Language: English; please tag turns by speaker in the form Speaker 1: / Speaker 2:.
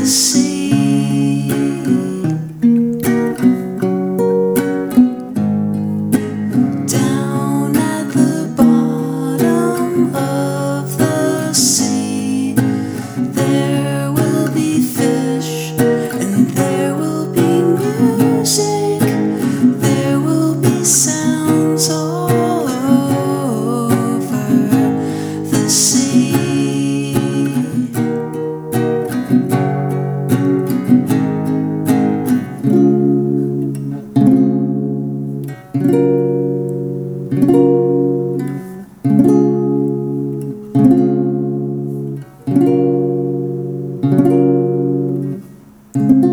Speaker 1: the sea. Down at the bottom of the sea, there will be fish and there will be music. There will be sounds all over the sea. Thank you.